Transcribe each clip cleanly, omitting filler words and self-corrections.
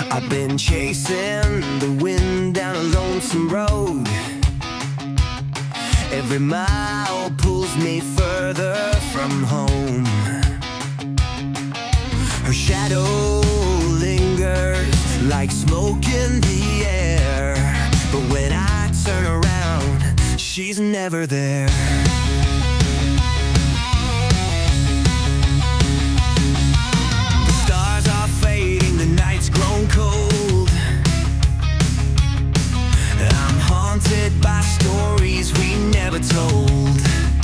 I've been chasing the wind down a lonesome road. Every mile pulls me further from home. Her shadow lingers like smoke in the air, but when I turn around, she's never there. The stars are fading, the night's grown cold. I'm haunted by stories we never told.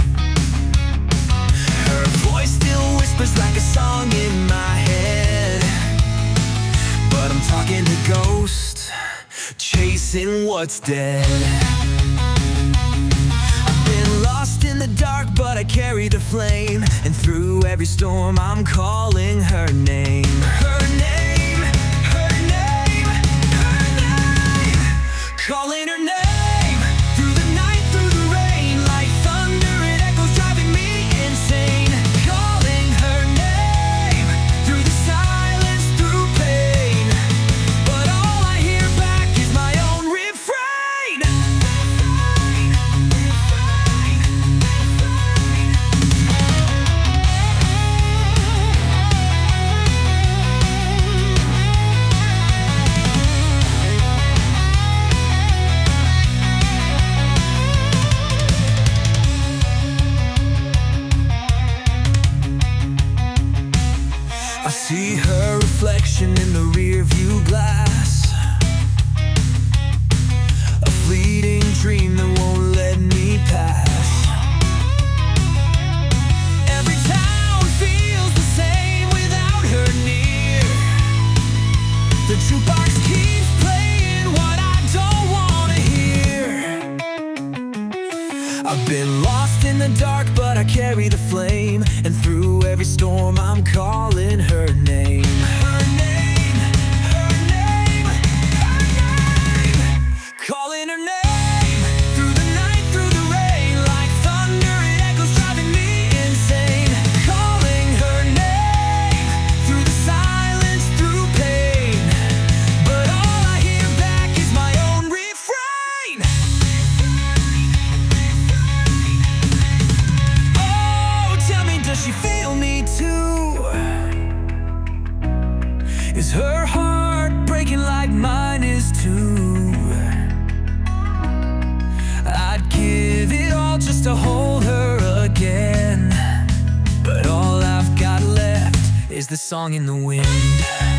Her voice still whispers like a song in my head, but I'm talking to ghosts, chasing what's dead. I've been lost in the dark, but I carry the flame, and through every storm I'm calling her name. Her name, her name, her name. Calling her name. I see her reflection in the rearview glass, a fleeting dream that won't let me pass. Every town feels the same without her near. The jukebox keeps playing what I don't want to hear. I've been lost in the dark, but I carry the flame, and through every storm I'm calling her name. Her name, her name, her name. Calling her name. Through the night, through the rain, like thunder it echoes, driving me insane. Calling her name. Through the silence, through pain, but all I hear back is my own refrain. Oh, tell me, does she feel me too? Is her heart breaking like mine is too? I'd give it all just to hold her again, but all I've got left is the song in the wind.